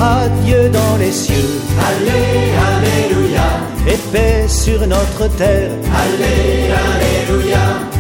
à Dieu dans les cieux. Allez, alléluia, Et paix sur notre terre. allez, alléluia.